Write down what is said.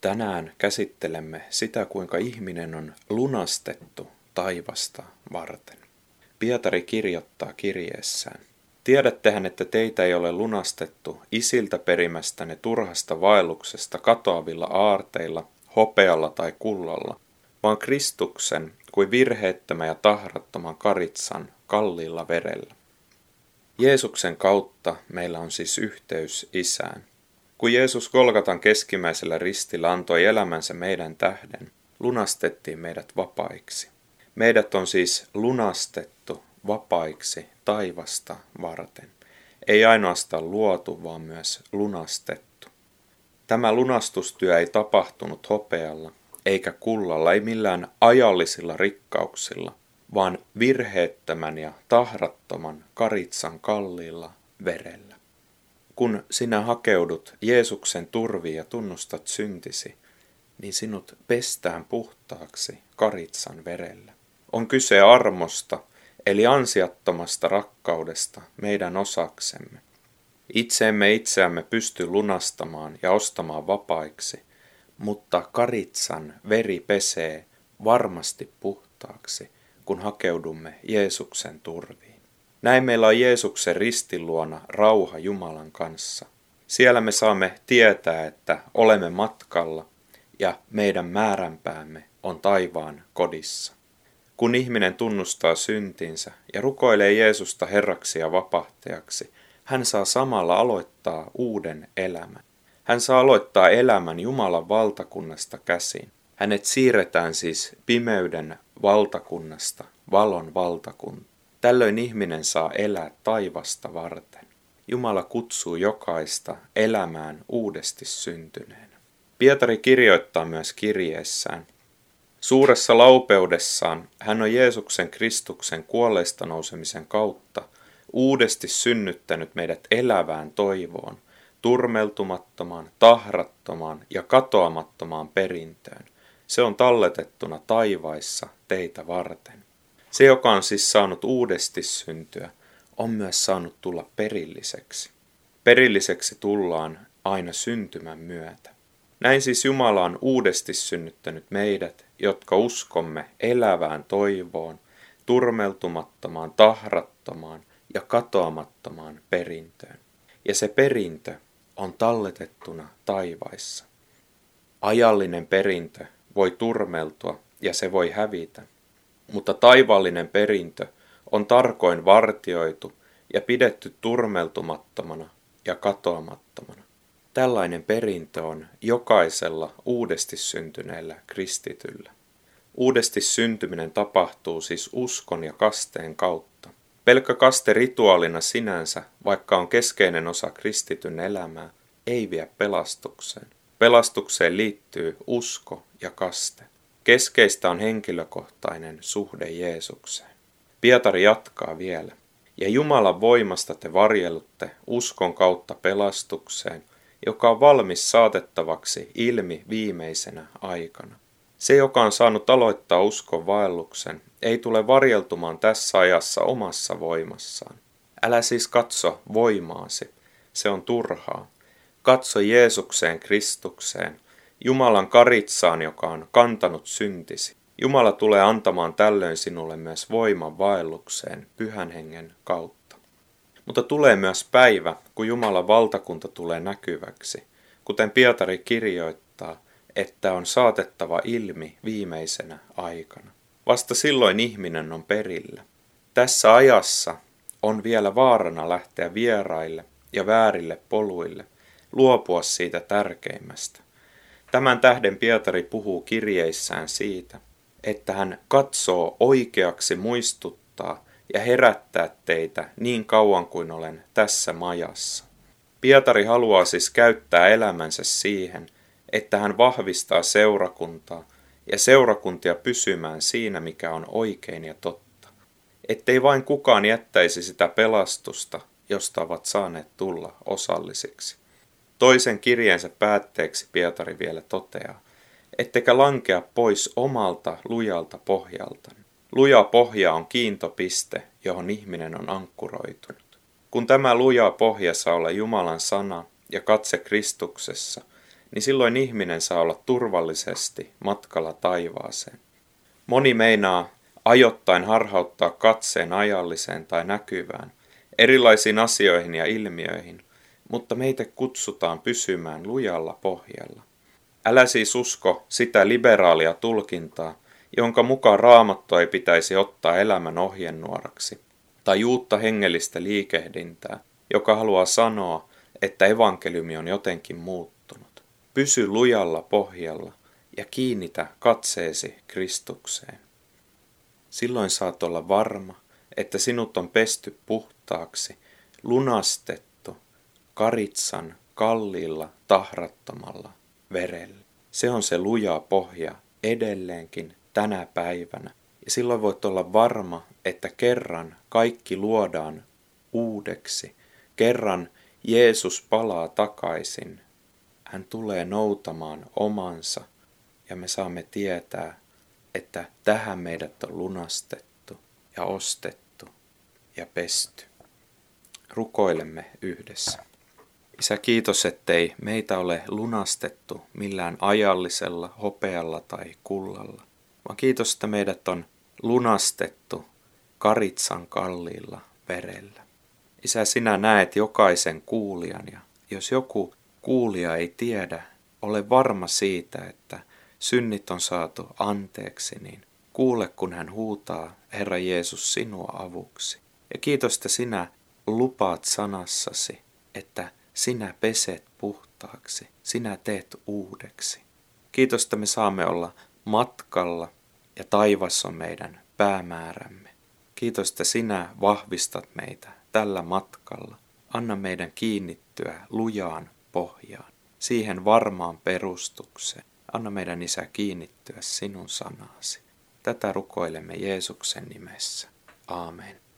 Tänään käsittelemme sitä, kuinka ihminen on lunastettu taivasta varten. Pietari kirjoittaa kirjeessään: Tiedättehän, että teitä ei ole lunastettu isiltä perimästänne turhasta vaelluksesta katoavilla aarteilla, hopealla tai kullalla, vaan Kristuksen kuin virheettömän ja tahrattoman karitsan kalliilla verellä. Jeesuksen kautta meillä on siis yhteys Isään. Kun Jeesus Golgatan keskimmäisellä ristillä antoi elämänsä meidän tähden, lunastettiin meidät vapaiksi. Meidät on siis lunastettu vapaiksi taivasta varten. Ei ainoastaan luotu, vaan myös lunastettu. Tämä lunastustyö ei tapahtunut hopealla, eikä kullalla, ei millään ajallisilla rikkauksilla, vaan virheettömän ja tahrattoman karitsan kalliilla verellä. Kun sinä hakeudut Jeesuksen turviin ja tunnustat syntisi, niin sinut pestään puhtaaksi karitsan verellä. On kyse armosta, eli ansiattomasta rakkaudesta meidän osaksemme. Itse emme itseämme pysty lunastamaan ja ostamaan vapaiksi, mutta karitsan veri pesee varmasti puhtaaksi, kun hakeudumme Jeesuksen turviin. Näin meillä on Jeesuksen ristin luona rauha Jumalan kanssa. Siellä me saamme tietää, että olemme matkalla ja meidän määränpäämme on taivaan kodissa. Kun ihminen tunnustaa syntinsä ja rukoilee Jeesusta Herraksi ja vapahtajaksi, hän saa samalla aloittaa uuden elämän. Hän saa aloittaa elämän Jumalan valtakunnasta käsin. Hänet siirretään siis pimeyden valtakunnasta valon valtakuntaan. Tällöin ihminen saa elää taivasta varten. Jumala kutsuu jokaista elämään uudesti syntyneenä. Pietari kirjoittaa myös kirjeessään: Suuressa laupeudessaan hän on Jeesuksen Kristuksen kuolleista nousemisen kautta uudesti synnyttänyt meidät elävään toivoon, turmeltumattomaan, tahrattomaan ja katoamattomaan perintöön. Se on talletettuna taivaissa teitä varten. Se, joka on siis saanut uudesti syntyä, on myös saanut tulla perilliseksi. Perilliseksi tullaan aina syntymän myötä. Näin siis Jumala on uudesti synnyttänyt meidät, jotka uskomme elävään toivoon, turmeltumattomaan, tahrattomaan ja katoamattomaan perintöön. Ja se perintö on talletettuna taivaissa. Ajallinen perintö voi turmeltua ja se voi hävitä, mutta taivaallinen perintö on tarkoin vartioitu ja pidetty turmeltumattomana ja katoamattomana. Tällainen perintö on jokaisella uudesti syntyneellä kristityllä. Uudesti syntyminen tapahtuu siis uskon ja kasteen kautta. Pelkkä kaste rituaalina sinänsä, vaikka on keskeinen osa kristityn elämää, ei vie pelastukseen. Pelastukseen liittyy usko ja kaste. Keskeistä on henkilökohtainen suhde Jeesukseen. Pietari jatkaa vielä: Ja Jumalan voimasta te varjelutte uskon kautta pelastukseen, joka on valmis saatettavaksi ilmi viimeisenä aikana. Se, joka on saanut aloittaa uskon vaelluksen, ei tule varjeltumaan tässä ajassa omassa voimassaan. Älä siis katso voimaasi, se on turhaa. Katso Jeesukseen Kristukseen, Jumalan karitsaan, joka on kantanut syntisi. Jumala tulee antamaan tällöin sinulle myös voiman vaellukseen Pyhän Hengen kautta. Mutta tulee myös päivä, kun Jumalan valtakunta tulee näkyväksi, kuten Pietari kirjoittaa, että on saatettava ilmi viimeisenä aikana. Vasta silloin ihminen on perillä. Tässä ajassa on vielä vaarana lähteä vieraille ja väärille poluille, luopua siitä tärkeimmästä. Tämän tähden Pietari puhuu kirjeissään siitä, että hän katsoo oikeaksi muistuttaa ja herättää teitä niin kauan kuin olen tässä majassa. Pietari haluaa siis käyttää elämänsä siihen, että hän vahvistaa seurakuntaa ja seurakuntia pysymään siinä, mikä on oikein ja totta. Ettei vain kukaan jättäisi sitä pelastusta, josta ovat saaneet tulla osallisiksi. Toisen kirjeensä päätteeksi Pietari vielä toteaa: ettekä lankea pois omalta lujalta pohjalta. Luja pohja on kiintopiste, johon ihminen on ankkuroitunut. Kun tämä luja pohja saa olla Jumalan sana ja katse Kristuksessa, niin silloin ihminen saa olla turvallisesti matkalla taivaaseen. Moni meinaa ajoittain harhauttaa katseen ajalliseen tai näkyvään, erilaisiin asioihin ja ilmiöihin, mutta meitä kutsutaan pysymään lujalla pohjalla. Älä siis usko sitä liberaalia tulkintaa, jonka mukaan Raamattua ei pitäisi ottaa elämän ohjenuoraksi, tai uutta hengellistä liikehdintää, joka haluaa sanoa, että evankeliumi on jotenkin muuttunut. Pysy lujalla pohjalla ja kiinnitä katseesi Kristukseen. Silloin saat olla varma, että sinut on pesty puhtaaksi, lunastettu, karitsan kalliilla tahrattomalla verellä. Se on se luja pohja edelleenkin tänä päivänä. Ja silloin voit olla varma, että kerran kaikki luodaan uudeksi. Kerran Jeesus palaa takaisin. Hän tulee noutamaan omansa ja me saamme tietää, että tähän meidät on lunastettu ja ostettu ja pesty. Rukoilemme yhdessä. Isä, kiitos, ettei meitä ole lunastettu millään ajallisella hopealla tai kullalla, vaan kiitos, että meidät on lunastettu karitsan kalliilla verellä. Isä, sinä näet jokaisen kuulijan ja jos joku kuulija ei tiedä, ole varma siitä, että synnit on saatu anteeksi, niin kuule, kun hän huutaa, Herra Jeesus, sinua avuksi. Ja kiitos, että sinä lupaat sanassasi, että sinä peset puhtaaksi, sinä teet uudeksi. Kiitos, että me saamme olla matkalla ja taivas on meidän päämäärämme. Kiitos, että sinä vahvistat meitä tällä matkalla. Anna meidän kiinnittyä lujaan pohjaan, siihen varmaan perustukseen. Anna meidän, Isä, kiinnittyä sinun sanaasi. Tätä rukoilemme Jeesuksen nimessä. Aamen.